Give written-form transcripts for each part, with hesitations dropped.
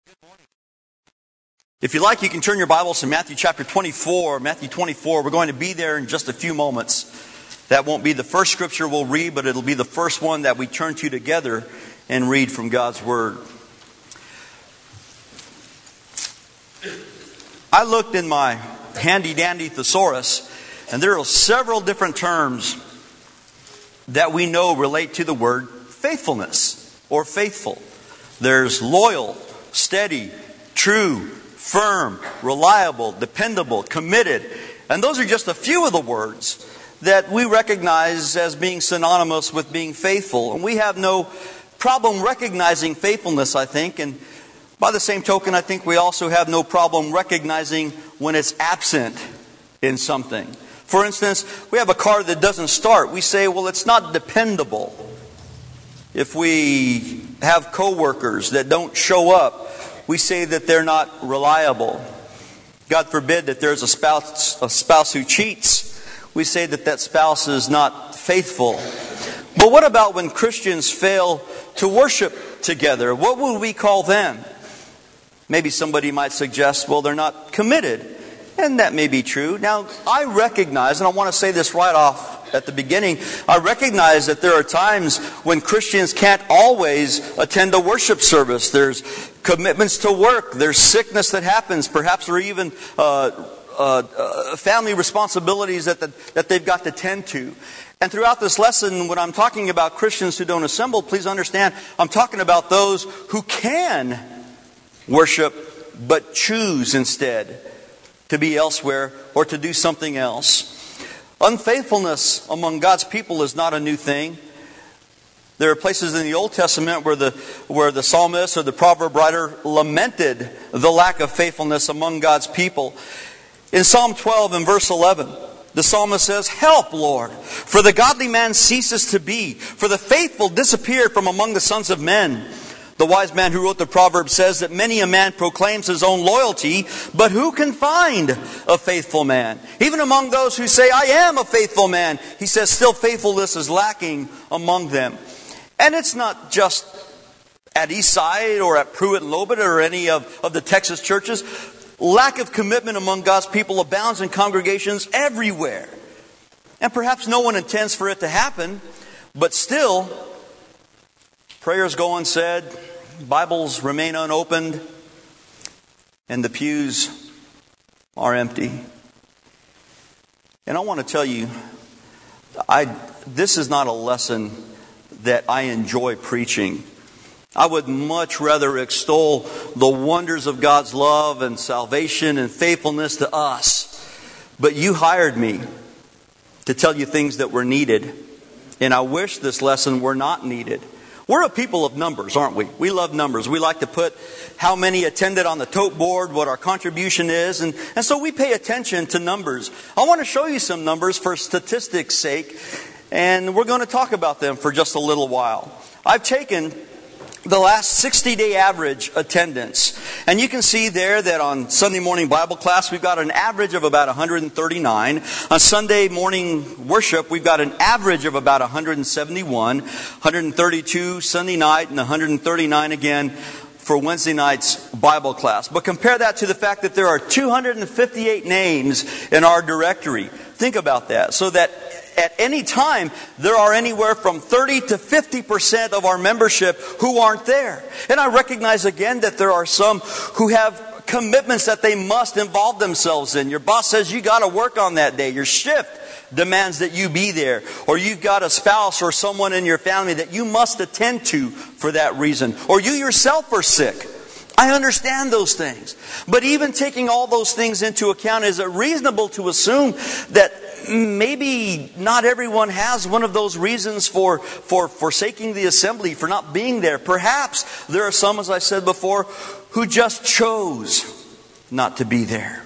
If you like, you can turn your Bibles to Matthew chapter 24. Matthew 24, we're going to be there in just a few moments. That won't be the first scripture we'll read, but it'll be the first one that we turn to together and read from God's Word. I looked in my handy-dandy thesaurus, and there are several different terms that we know relate to the word faithfulness or faithful. There's loyal, steady, true, firm, reliable, dependable, committed. And those are just a few of the words that we recognize as being synonymous with being faithful. And we have no problem recognizing faithfulness, I think. And by the same token, I think we also have no problem recognizing when it's absent in something. For instance, we have a car that doesn't start. We say, well, it's not dependable. If we have coworkers that don't show up, we say that they're not reliable. God forbid that there's a spouse who cheats. We say that that spouse is not faithful. But what about when Christians fail to worship together? What would we call them? Maybe somebody might suggest, well, they're not committed. And that may be true. Now, I recognize, and I want to say this right off at the beginning, I recognize that there are times when Christians can't always attend a worship service. There's commitments to work. There's sickness that happens. Perhaps there are even family responsibilities that they've got to tend to. And throughout this lesson, when I'm talking about Christians who don't assemble, please understand, I'm talking about those who can worship but choose instead to be elsewhere or to do something else. Unfaithfulness among God's people is not a new thing. There are places in the Old Testament where the psalmist or the proverb writer lamented the lack of faithfulness among God's people. In Psalm 12 and verse 11, the psalmist says, "Help, Lord, for the godly man ceases to be, for the faithful disappeared from among the sons of men." The wise man who wrote the proverb says that many a man proclaims his own loyalty, but who can find a faithful man? Even among those who say, "I am a faithful man," he says still faithfulness is lacking among them. And it's not just at Eastside or at Pruitt and Lobet or any of the Texas churches. Lack of commitment among God's people abounds in congregations everywhere. And perhaps no one intends for it to happen, but still, prayers go unsaid, Bibles remain unopened, and the pews are empty. And I want to tell you, this is not a lesson that I enjoy preaching. I would much rather extol the wonders of God's love and salvation and faithfulness to us. But you hired me to tell you things that were needed. And I wish this lesson were not needed. We're a people of numbers, aren't we? We love numbers. We like to put how many attended on the tote board, what our contribution is. And so we pay attention to numbers. I want to show you some numbers for statistics' sake. And we're going to talk about them for just a little while. I've taken the last 60-day average attendance. And you can see there that on Sunday morning Bible class, we've got an average of about 139. On Sunday morning worship, we've got an average of about 171, 132 Sunday night, and 139 again for Wednesday night's Bible class. But compare that to the fact that there are 258 names in our directory. Think about that. So that at any time, there are anywhere from 30 to 50% of our membership who aren't there. And I recognize again that there are some who have commitments that they must involve themselves in. Your boss says you got to work on that day. Your shift demands that you be there. Or you've got a spouse or someone in your family that you must attend to for that reason. Or you yourself are sick. I understand those things. But even taking all those things into account, is it reasonable to assume that maybe not everyone has one of those reasons for forsaking the assembly, for not being there? Perhaps there are some, as I said before, who just chose not to be there.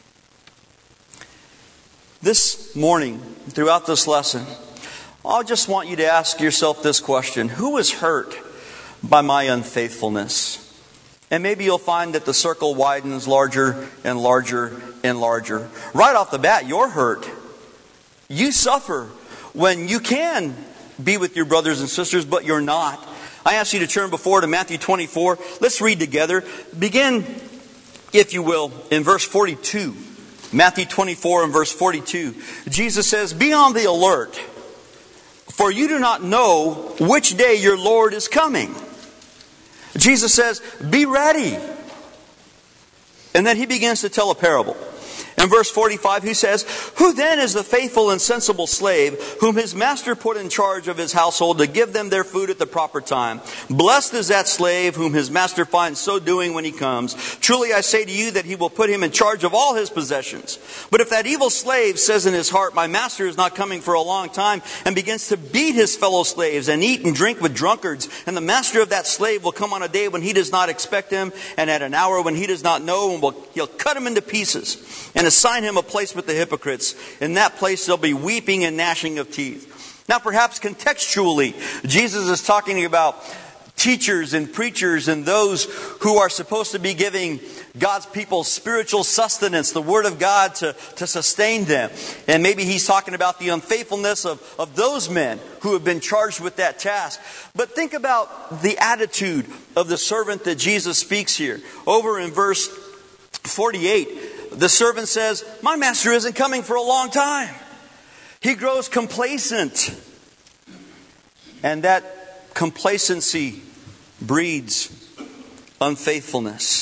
This morning, throughout this lesson, I just want you to ask yourself this question: who is hurt by my unfaithfulness? And maybe you'll find that the circle widens larger and larger and larger. Right off the bat, you're hurt. You suffer when you can be with your brothers and sisters, but you're not. I ask you to turn before to Matthew 24. Let's read together. Begin, if you will, in verse 42. Matthew 24 and verse 42. Jesus says, "Be on the alert, for you do not know which day your Lord is coming." Jesus says, "Be ready." And then he begins to tell a parable. In verse 45 he says, "Who then is the faithful and sensible slave whom his master put in charge of his household to give them their food at the proper time? Blessed is that slave whom his master finds so doing when he comes. Truly I say to you that he will put him in charge of all his possessions. But if that evil slave says in his heart, 'My master is not coming for a long time,' and begins to beat his fellow slaves and eat and drink with drunkards, and the master of that slave will come on a day when he does not expect him, and at an hour when he does not know, and he'll cut him into pieces and assign him a place with the hypocrites. In that place there'll be weeping and gnashing of teeth." Now perhaps contextually, Jesus is talking about teachers and preachers and those who are supposed to be giving God's people spiritual sustenance, the Word of God to sustain them. And maybe he's talking about the unfaithfulness of those men who have been charged with that task. But think about the attitude of the servant that Jesus speaks here. Over in verse 48, the servant says, "My master isn't coming for a long time." He grows complacent. And that complacency breeds unfaithfulness.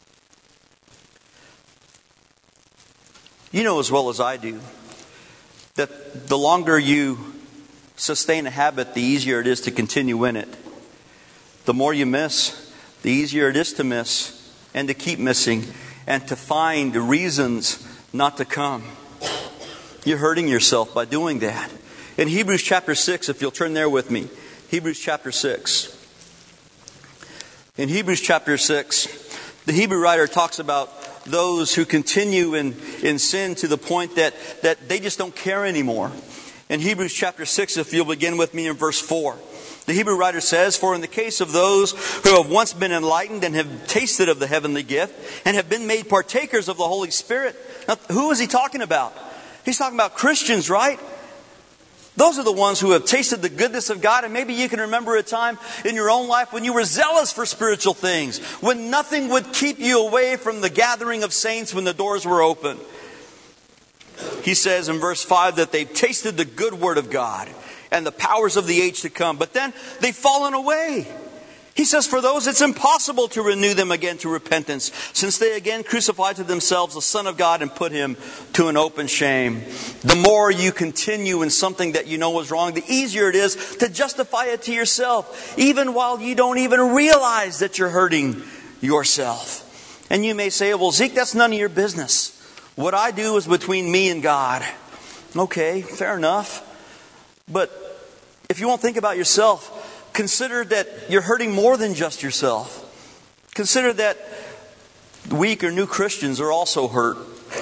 You know as well as I do that the longer you sustain a habit, the easier it is to continue in it. The more you miss, the easier it is to miss and to keep missing and to find reasons not to come. You're hurting yourself by doing that. In Hebrews chapter 6, if you'll turn there with me. Hebrews chapter 6. In Hebrews chapter 6, the Hebrew writer talks about those who continue in sin to the point that they just don't care anymore. In Hebrews chapter 6, if you'll begin with me in verse 4. The Hebrew writer says, "For in the case of those who have once been enlightened and have tasted of the heavenly gift and have been made partakers of the Holy Spirit." Now, who is he talking about? He's talking about Christians, right? Those are the ones who have tasted the goodness of God. And maybe you can remember a time in your own life when you were zealous for spiritual things, when nothing would keep you away from the gathering of saints when the doors were open. He says in verse 5 that they've tasted the good word of God and the powers of the age to come. But then they've fallen away. He says for those it's impossible to renew them again to repentance, since they again crucified to themselves the Son of God and put him to an open shame. The more you continue in something that you know is wrong, the easier it is to justify it to yourself, even while you don't even realize that you're hurting yourself. And you may say, "Well, Zeke, that's none of your business. What I do is between me and God." Okay, fair enough. But if you won't think about yourself, consider that you're hurting more than just yourself. Consider that weak or new Christians are also hurt.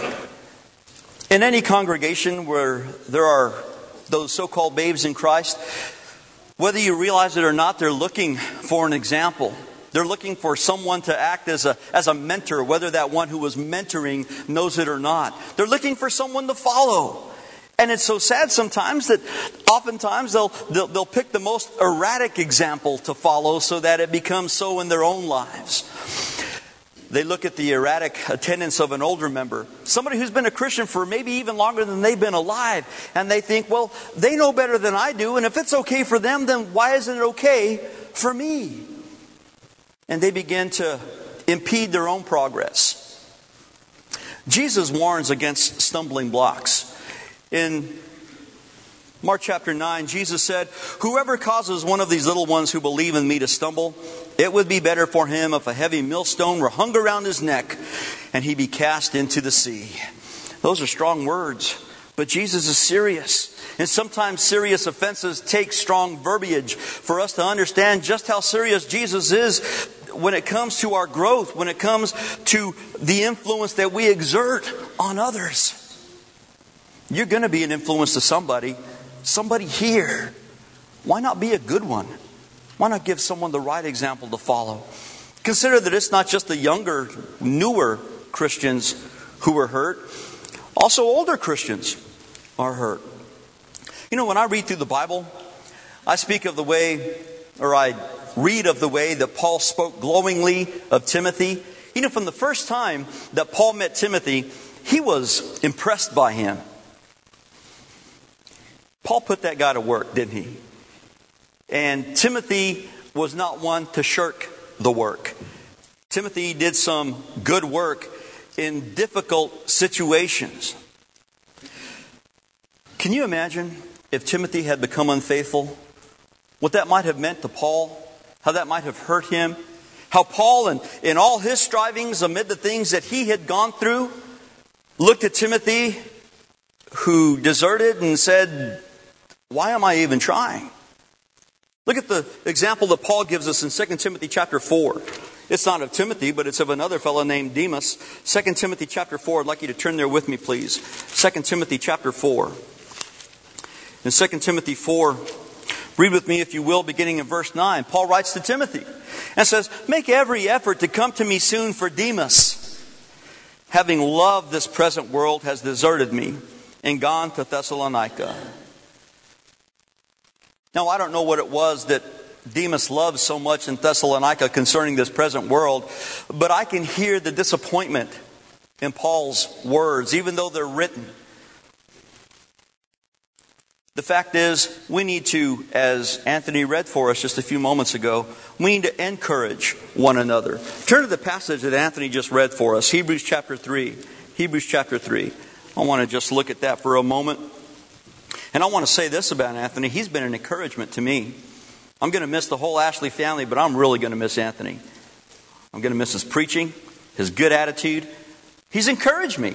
In any congregation where there are those so-called babes in Christ, whether you realize it or not, they're looking for an example. They're looking for someone to act as a mentor, whether that one who was mentoring knows it or not. They're looking for someone to follow. And it's so sad sometimes that oftentimes they'll pick the most erratic example to follow so that it becomes so in their own lives. They look at the erratic attendance of an older member, somebody who's been a Christian for maybe even longer than they've been alive, and they think, well, they know better than I do, and if it's okay for them, then why isn't it okay for me? And they begin to impede their own progress. Jesus warns against stumbling blocks. In Mark chapter 9, Jesus said, "Whoever causes one of these little ones who believe in me to stumble, it would be better for him if a heavy millstone were hung around his neck and he be cast into the sea." Those are strong words, but Jesus is serious. And sometimes serious offenses take strong verbiage for us to understand just how serious Jesus is when it comes to our growth, when it comes to the influence that we exert on others. You're going to be an influence to somebody here. Why not be a good one? Why not give someone the right example to follow? Consider that it's not just the younger, newer Christians who are hurt. Also older Christians are hurt. You know, when I read through the Bible, I speak of the way, or I read of the way that Paul spoke glowingly of Timothy, you know, from the first time that Paul met Timothy, he was impressed by him. Paul put that guy to work, didn't he? And Timothy was not one to shirk the work. Timothy did some good work in difficult situations. Can you imagine if Timothy had become unfaithful? What that might have meant to Paul? How that might have hurt him? How Paul, in all his strivings amid the things that he had gone through, looked at Timothy, who deserted and said, "Why am I even trying?" Look at the example that Paul gives us in 2 Timothy chapter 4. It's not of Timothy, but it's of another fellow named Demas. 2 Timothy chapter 4. I'd like you to turn there with me, please. 2 Timothy chapter 4. In 2 Timothy 4, read with me, if you will, beginning in verse 9. Paul writes to Timothy and says, "Make every effort to come to me soon, for Demas, having loved this present world, has deserted me and gone to Thessalonica." Now, I don't know what it was that Demas loved so much in Thessalonica concerning this present world, but I can hear the disappointment in Paul's words, even though they're written. The fact is, we need to, as Anthony read for us just a few moments ago, we need to encourage one another. Turn to the passage that Anthony just read for us, Hebrews chapter 3. Hebrews chapter 3. I want to just look at that for a moment. And I want to say this about Anthony. He's been an encouragement to me. I'm going to miss the whole Ashley family, but I'm really going to miss Anthony. I'm going to miss his preaching, his good attitude. He's encouraged me.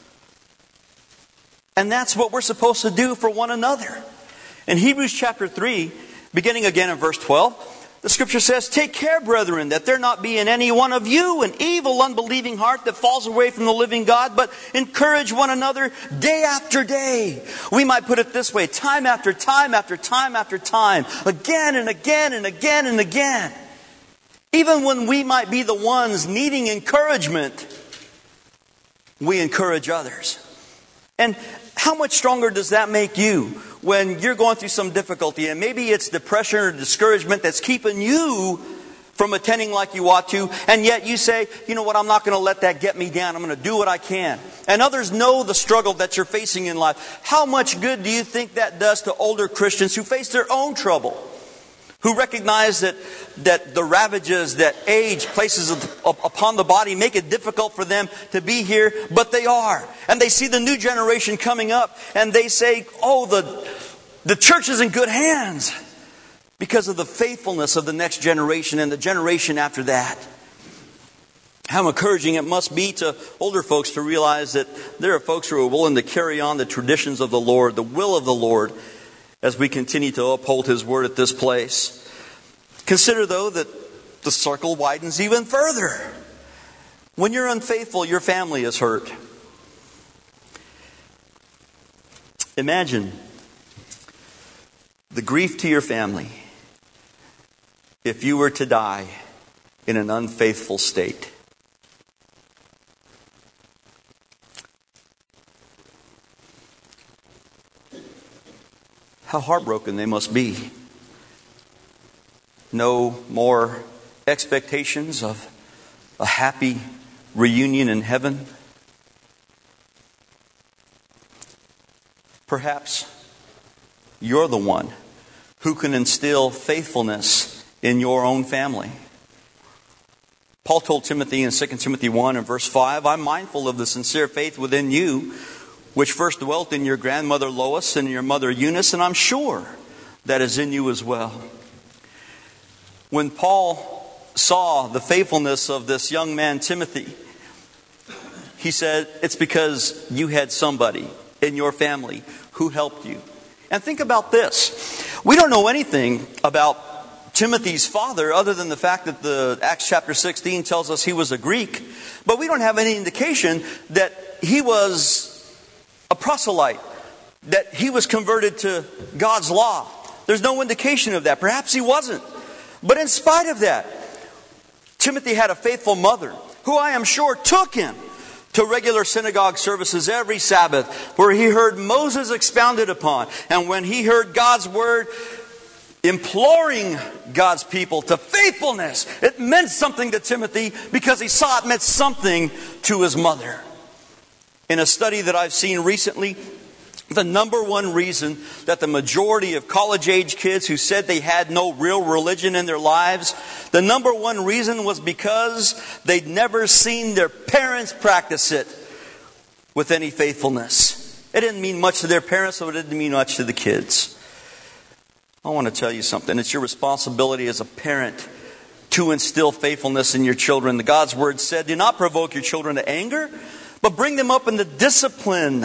And that's what we're supposed to do for one another. In Hebrews chapter 3, beginning again in verse 12, the scripture says, "Take care, brethren, that there not be in any one of you an evil, unbelieving heart that falls away from the living God, but encourage one another day after day." We might put it this way, time after time after time after time, again and again and again and again. Even when we might be the ones needing encouragement, we encourage others. And how much stronger does that make you when you're going through some difficulty, and maybe it's depression or discouragement that's keeping you from attending like you ought to, and yet you say, "You know what, I'm not going to let that get me down. I'm going to do what I can." And others know the struggle that you're facing in life. How much good do you think that does to older Christians who face their own trouble? Who recognize that the ravages that age places upon the body make it difficult for them to be here, but they are. And they see the new generation coming up, and they say, "Oh, the church is in good hands," because of the faithfulness of the next generation and the generation after that. How encouraging it must be to older folks to realize that there are folks who are willing to carry on the traditions of the Lord, the will of the Lord, as we continue to uphold His word at this place. Consider, though, that the circle widens even further. When you're unfaithful, your family is hurt. Imagine the grief to your family if you were to die in an unfaithful state. How heartbroken they must be. No more expectations of a happy reunion in heaven. Perhaps you're the one who can instill faithfulness in your own family. Paul told Timothy in 2 Timothy 1 and verse 5, "I'm mindful of the sincere faith within you, which first dwelt in your grandmother Lois and your mother Eunice, and I'm sure that is in you as well." When Paul saw the faithfulness of this young man Timothy, he said, "It's because you had somebody in your family who helped you." And think about this. We don't know anything about Timothy's father other than the fact that the Acts chapter 16 tells us he was a Greek. But we don't have any indication that he was a proselyte, that he was converted to God's law. There's no indication of that. Perhaps he wasn't. But in spite of that, Timothy had a faithful mother who I am sure took him to regular synagogue services every Sabbath, where he heard Moses expounded upon. And when he heard God's word, imploring God's people to faithfulness. It meant something to Timothy because he saw it meant something to his mother. In a study that I've seen recently, the number one reason that the majority of college-age kids who said they had no real religion in their lives, the number one reason was because they'd never seen their parents practice it with any faithfulness. It didn't mean much to their parents, so it didn't mean much to the kids. I want to tell you something. It's your responsibility as a parent to instill faithfulness in your children. God's Word said, do not provoke your children to anger, but bring them up in the discipline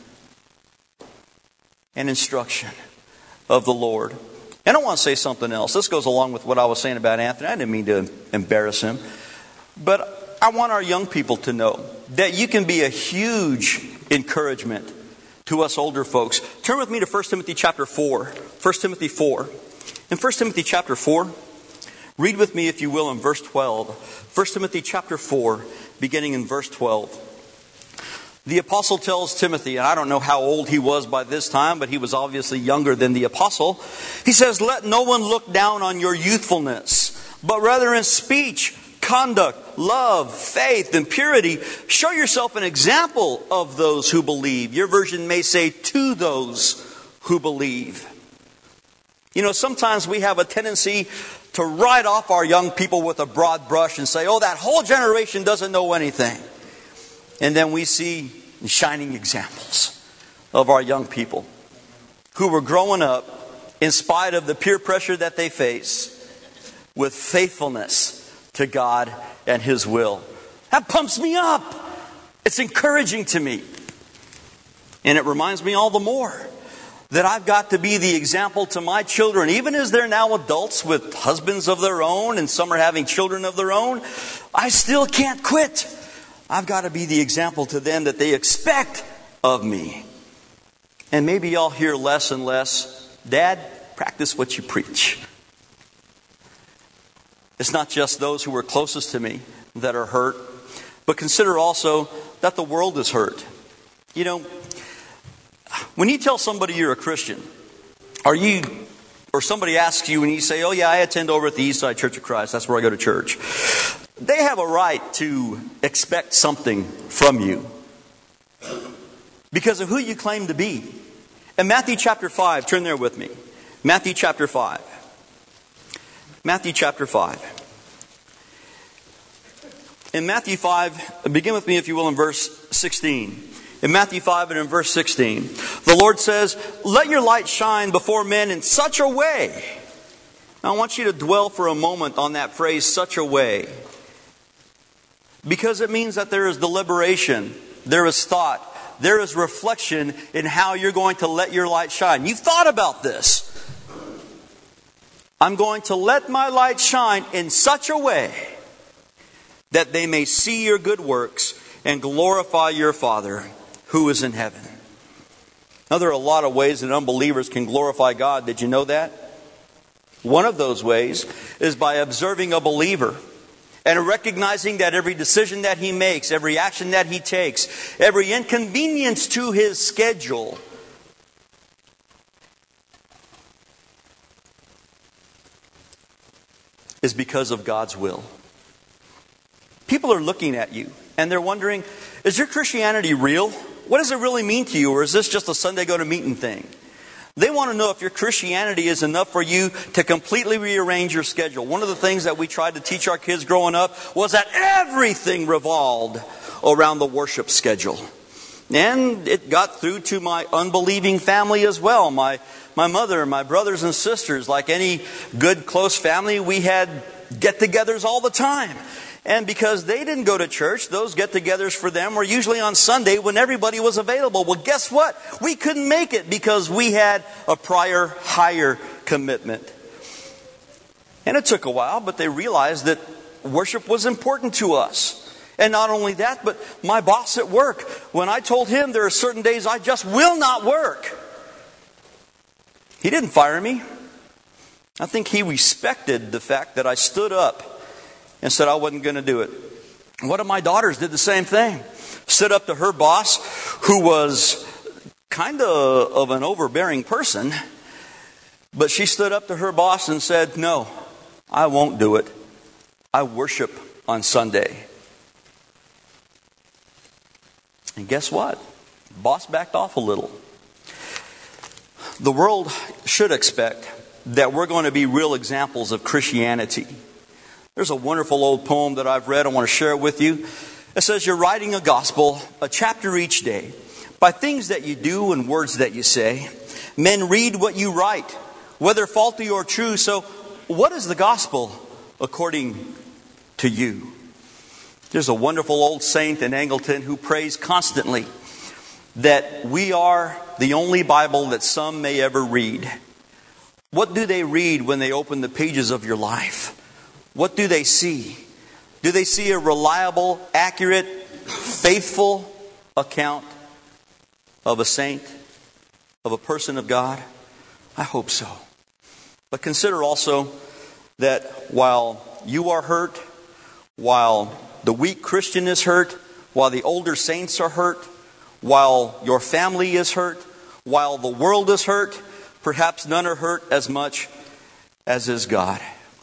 and instruction of the Lord. And I want to say something else. This goes along with what I was saying about Anthony. I didn't mean to embarrass him. But I want our young people to know that you can be a huge encouragement to us older folks. Turn with me to 1 Timothy chapter 4. 1 Timothy 4. In 1 Timothy chapter 4, read with me, if you will, in verse 12. 1 Timothy chapter 4, beginning in verse 12. The apostle tells Timothy, and I don't know how old he was by this time, but he was obviously younger than the apostle. He says, let no one look down on your youthfulness, but rather in speech, conduct, love, faith, and purity, show yourself an example of those who believe. Your version may say, to those who believe. You know, sometimes we have a tendency to write off our young people with a broad brush and say, oh, that whole generation doesn't know anything. And then we see shining examples of our young people who were growing up in spite of the peer pressure that they face with faithfulness to God and His will. That pumps me up. It's encouraging to me. And it reminds me all the more that I've got to be the example to my children, even as they're now adults with husbands of their own and some are having children of their own. I still can't quit. I've got to be the example to them that they expect of me. And maybe I'll hear less and less, Dad, practice what you preach. It's not just those who are closest to me that are hurt, but consider also that the world is hurt. You know, when you tell somebody you're a Christian, or somebody asks you and you say, oh yeah, I attend over at the Eastside Church of Christ, that's where I go to church. They have a right to expect something from you because of who you claim to be. In Matthew chapter 5, turn there with me. Matthew chapter 5. Matthew chapter 5. In Matthew 5, begin with me if you will in verse 16. In Matthew 5 and in verse 16, the Lord says, let your light shine before men in such a way. Now I want you to dwell for a moment on that phrase, such a way. Because it means that there is deliberation, there is thought, there is reflection in how you're going to let your light shine. You've thought about this. I'm going to let my light shine in such a way that they may see your good works and glorify your Father who is in heaven. Now there are a lot of ways that unbelievers can glorify God. Did you know that? One of those ways is by observing a believer and recognizing that every decision that he makes, every action that he takes, every inconvenience to his schedule is because of God's will. People are looking at you and they're wondering, is your Christianity real? What does it really mean to you? Or is this just a Sunday go to meeting thing? They want to know if your Christianity is enough for you to completely rearrange your schedule. One of the things that we tried to teach our kids growing up was that everything revolved around the worship schedule. And it got through to my unbelieving family as well. My mother, my brothers and sisters, like any good close family, we had get-togethers all the time. And because they didn't go to church, those get-togethers for them were usually on Sunday when everybody was available. Well, guess what? We couldn't make it because we had a prior higher commitment. And it took a while, but they realized that worship was important to us. And not only that, but my boss at work, when I told him there are certain days I just will not work, he didn't fire me. I think he respected the fact that I stood up and said I wasn't going to do it. One of my daughters did the same thing. Stood up to her boss, who was kind of an overbearing person, But she stood up to her boss and said, "No, I won't do it. I worship on Sunday." And guess what? Boss backed off a little. The world should expect that we're going to be real examples of Christianity. There's a wonderful old poem that I've read. I want to share it with you. It says, "You're writing a gospel, a chapter each day. By things that you do and words that you say, men read what you write, whether faulty or true. So what is the gospel according to you?" There's a wonderful old saint in Angleton who prays constantly that we are the only Bible that some may ever read. What do they read when they open the pages of your life? What do they see? Do they see a reliable, accurate, faithful account of a saint, of a person of God? I hope so. But consider also that while you are hurt, while the weak Christian is hurt, while the older saints are hurt, while your family is hurt, while the world is hurt, perhaps none are hurt as much as is God.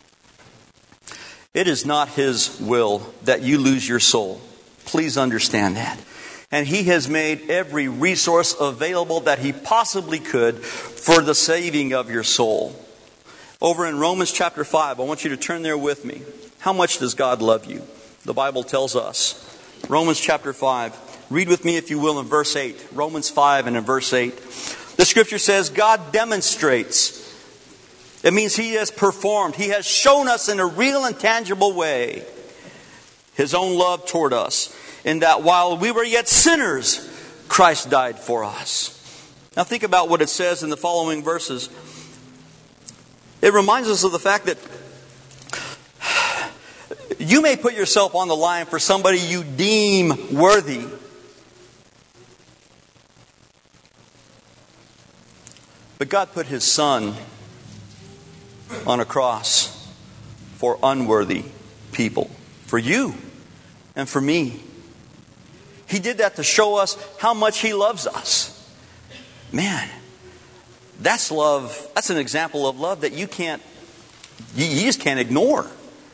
It is not His will that you lose your soul. Please understand that. And He has made every resource available that He possibly could for the saving of your soul. Over in Romans chapter 5, I want you to turn there with me. How much does God love you? The Bible tells us. Romans chapter 5. Read with me if you will in verse 8. Romans 5 and in verse 8. The scripture says, God demonstrates. It means He has performed. He has shown us in a real and tangible way His own love toward us, in that while we were yet sinners, Christ died for us. Now think about what it says in the following verses. It reminds us of the fact that you may put yourself on the line for somebody you deem worthy. But God put His Son on a cross for unworthy people. For you and for me. He did that to show us how much He loves us. Man, that's love. That's an example of love that you just can't ignore.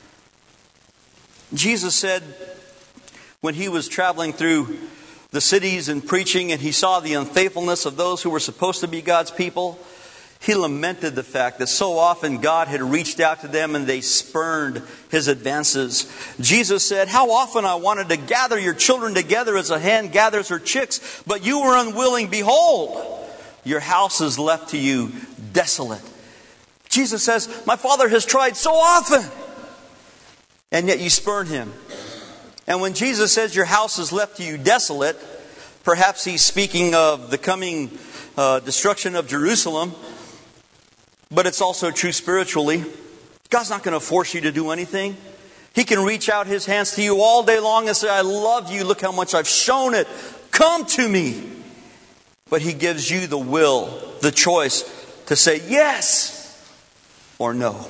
Jesus said when He was traveling through the cities and preaching, and He saw the unfaithfulness of those who were supposed to be God's people, He lamented the fact that so often God had reached out to them and they spurned His advances. Jesus said, "How often I wanted to gather your children together as a hen gathers her chicks, but you were unwilling. Behold, your house is left to you desolate." Jesus says, "My Father has tried so often, and yet you spurn Him." And when Jesus says your house is left to you desolate, perhaps He's speaking of the coming destruction of Jerusalem. But it's also true spiritually. God's not going to force you to do anything. He can reach out His hands to you all day long and say, "I love you. Look how much I've shown it. Come to me." But He gives you the will, the choice to say yes or no.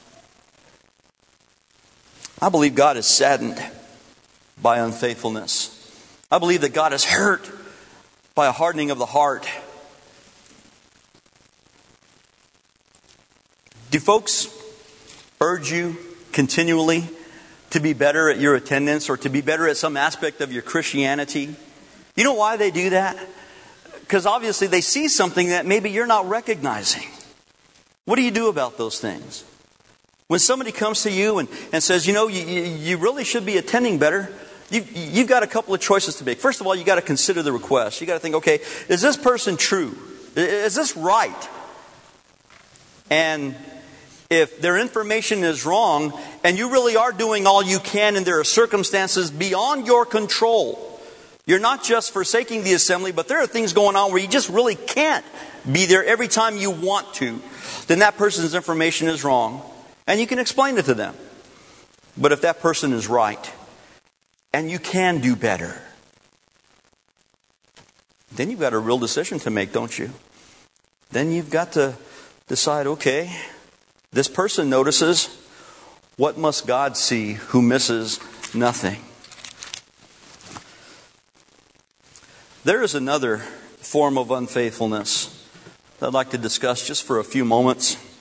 I believe God is saddened by unfaithfulness. I believe that God is hurt by a hardening of the heart. Do folks urge you continually to be better at your attendance or to be better at some aspect of your Christianity? You know why they do that? Because obviously they see something that maybe you're not recognizing. What do you do about those things? When somebody comes to you and says, you really should be attending better, you've got a couple of choices to make. First of all, you've got to consider the request. You've got to think, okay, is this person true? Is this right? And if their information is wrong, and you really are doing all you can and there are circumstances beyond your control, you're not just forsaking the assembly, but there are things going on where you just really can't be there every time you want to, then that person's information is wrong. And you can explain it to them. But if that person is right, and you can do better, then you've got a real decision to make, don't you? Then you've got to decide, okay, this person notices. What must God see who misses nothing? There is another form of unfaithfulness that I'd like to discuss just for a few moments.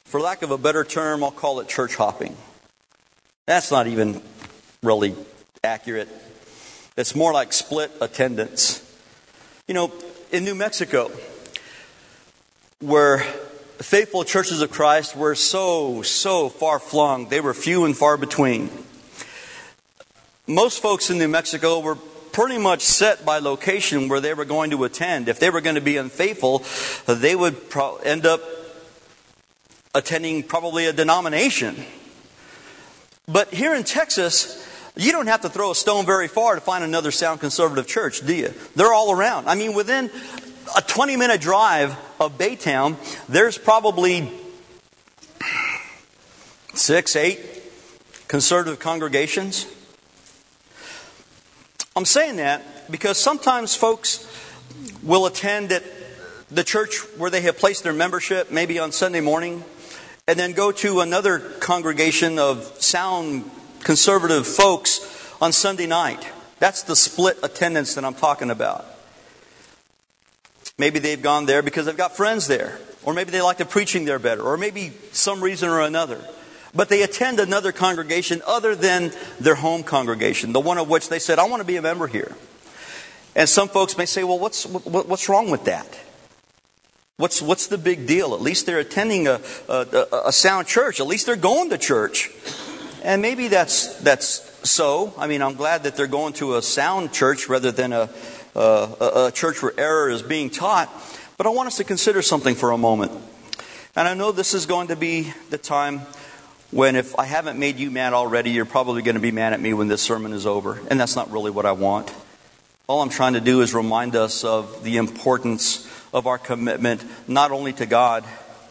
For lack of a better term, I'll call it church hopping. That's not even really accurate. It's more like split attendance. You know, in New Mexico, where faithful churches of Christ were so far flung, they were few and far between. Most folks in New Mexico were pretty much set by location where they were going to attend. If they were going to be unfaithful, they would end up attending probably a denomination. But here in Texas, you don't have to throw a stone very far to find another sound conservative church, do you? They're all around. I mean, within a 20-minute drive of Baytown, there's probably 6, 8 conservative congregations. I'm saying that because sometimes folks will attend at the church where they have placed their membership, maybe on Sunday morning, and then go to another congregation of sound conservative folks on Sunday night. That's the split attendance that I'm talking about. Maybe they've gone there because they've got friends there, or maybe they like the preaching there better, or maybe some reason or another. But they attend another congregation other than their home congregation, the one of which they said, I want to be a member here. And some folks may say, well, what's wrong with that? What's the big deal? At least they're attending a sound church. At least they're going to church. And maybe that's so. I mean, I'm glad that they're going to a sound church rather than a church where error is being taught. But I want us to consider something for a moment. And I know this is going to be the time when, if I haven't made you mad already, you're probably going to be mad at me when this sermon is over. And that's not really what I want. All I'm trying to do is remind us of the importance of our commitment, not only to God,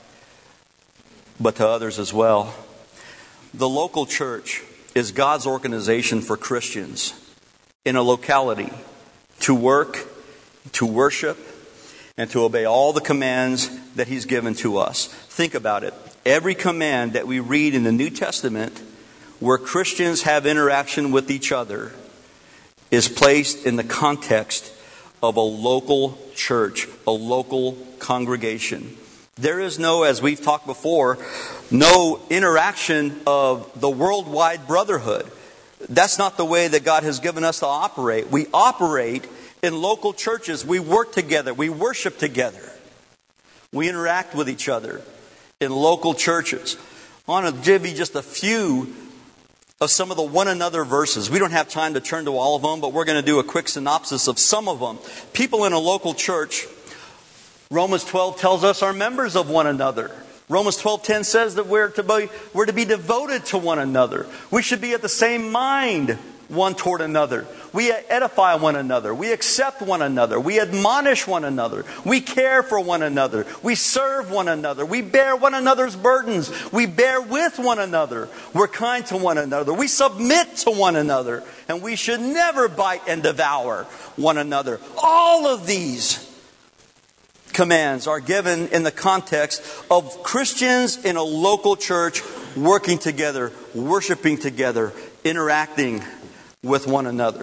but to others as well. The local church is God's organization for Christians in a locality to work, to worship, and to obey all the commands that He's given to us. Think about it. Every command that we read in the New Testament where Christians have interaction with each other is placed in the context of a local church, a local congregation. There is no, as we've talked before, no interaction of the worldwide brotherhood. That's not the way that God has given us to operate. We operate in local churches. We work together. We worship together. We interact with each other in local churches. I want to give you just a few of some of the one another verses. We don't have time to turn to all of them, but we're going to do a quick synopsis of some of them. People in a local church, Romans 12 tells us, are members of one another. Romans 12:10 says that we're to be devoted to one another. We should be at the same mind one toward another. We edify one another. We accept one another. We admonish one another. We care for one another. We serve one another. We bear one another's burdens. We bear with one another. We're kind to one another. We submit to one another. And we should never bite and devour one another. All of these commands are given in the context of Christians in a local church working together, worshiping together, interacting with one another.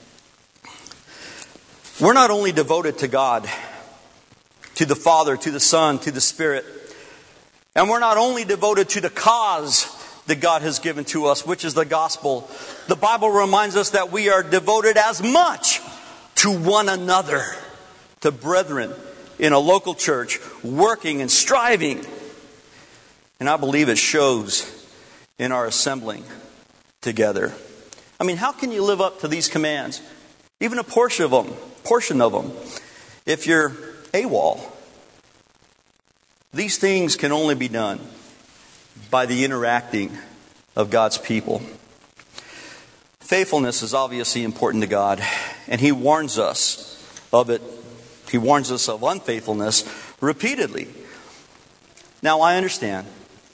We're not only devoted to God, to the Father, to the Son, to the Spirit, and we're not only devoted to the cause that God has given to us, which is the gospel. The Bible reminds us that we are devoted as much to one another, to brethren in a local church, working and striving. And I believe it shows in our assembling together. I mean, how can you live up to these commands? Even a portion of them. If you're AWOL, these things can only be done by the interacting of God's people. Faithfulness is obviously important to God, and He warns us of it. He warns us of unfaithfulness repeatedly. Now, I understand.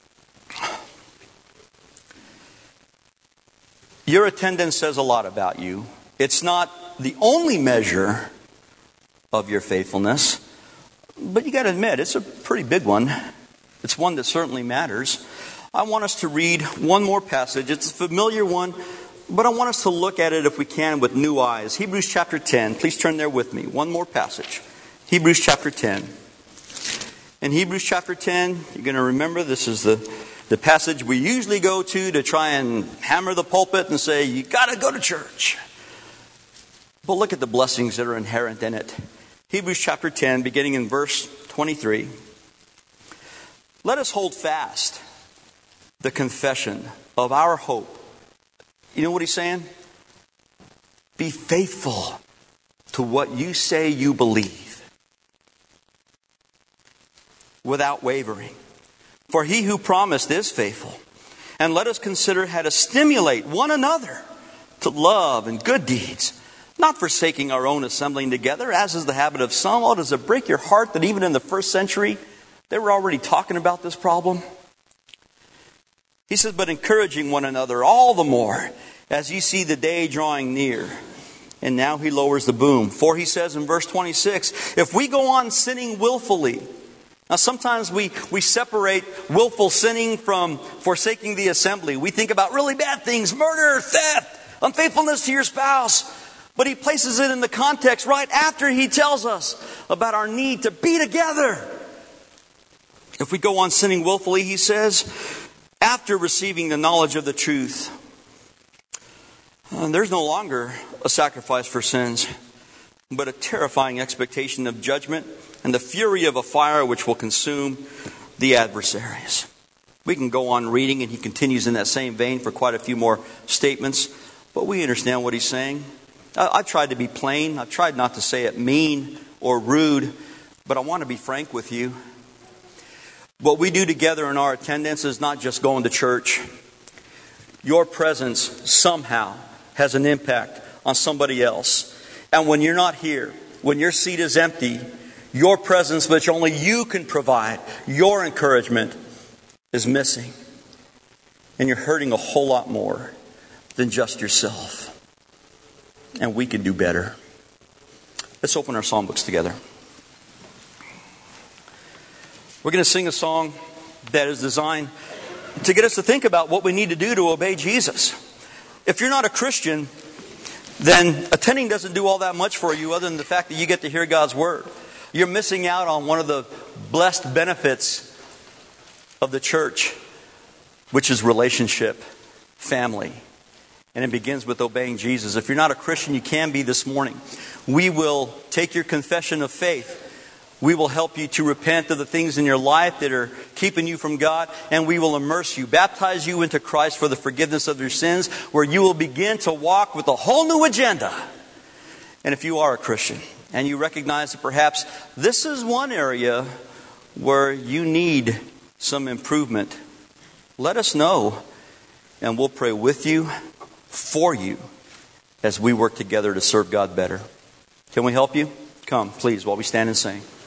Your attendance says a lot about you. It's not the only measure of your faithfulness, but you got to admit, it's a pretty big one. It's one that certainly matters. I want us to read one more passage. It's a familiar one, but I want us to look at it, if we can, with new eyes. Hebrews chapter 10. Please turn there with me. One more passage. Hebrews chapter 10. In Hebrews chapter 10, you're going to remember this is the passage we usually go to try and hammer the pulpit and say, you got to go to church. But look at the blessings that are inherent in it. Hebrews chapter 10, beginning in verse 23. Let us hold fast the confession of our hope. You know what he's saying? Be faithful to what you say you believe, without wavering. For he who promised is faithful. And let us consider how to stimulate one another to love and good deeds, not forsaking our own assembling together, as is the habit of some. Oh, does it break your heart that even in the first century, they were already talking about this problem? He says, but encouraging one another all the more as you see the day drawing near. And now he lowers the boom. For he says in verse 26, if we go on sinning willfully. Now sometimes we separate willful sinning from forsaking the assembly. We think about really bad things, murder, theft, unfaithfulness to your spouse. But he places it in the context right after he tells us about our need to be together. If we go on sinning willfully, he says, after receiving the knowledge of the truth, there's no longer a sacrifice for sins, but a terrifying expectation of judgment and the fury of a fire which will consume the adversaries. We can go on reading, and he continues in that same vein for quite a few more statements, but we understand what he's saying. I've tried to be plain. I've tried not to say it mean or rude, but I want to be frank with you. What we do together in our attendance is not just going to church. Your presence somehow has an impact on somebody else. And when you're not here, when your seat is empty, your presence, which only you can provide, your encouragement is missing. And you're hurting a whole lot more than just yourself. And we can do better. Let's open our psalm books together. We're going to sing a song that is designed to get us to think about what we need to do to obey Jesus. If you're not a Christian, then attending doesn't do all that much for you other than the fact that you get to hear God's Word. You're missing out on one of the blessed benefits of the church, which is relationship, family. And it begins with obeying Jesus. If you're not a Christian, you can be this morning. We will take your confession of faith. We will help you to repent of the things in your life that are keeping you from God. And we will immerse you, baptize you into Christ for the forgiveness of your sins, where you will begin to walk with a whole new agenda. And if you are a Christian and you recognize that perhaps this is one area where you need some improvement, let us know. And we'll pray with you, for you, as we work together to serve God better. Can we help you? Come, please, while we stand and sing.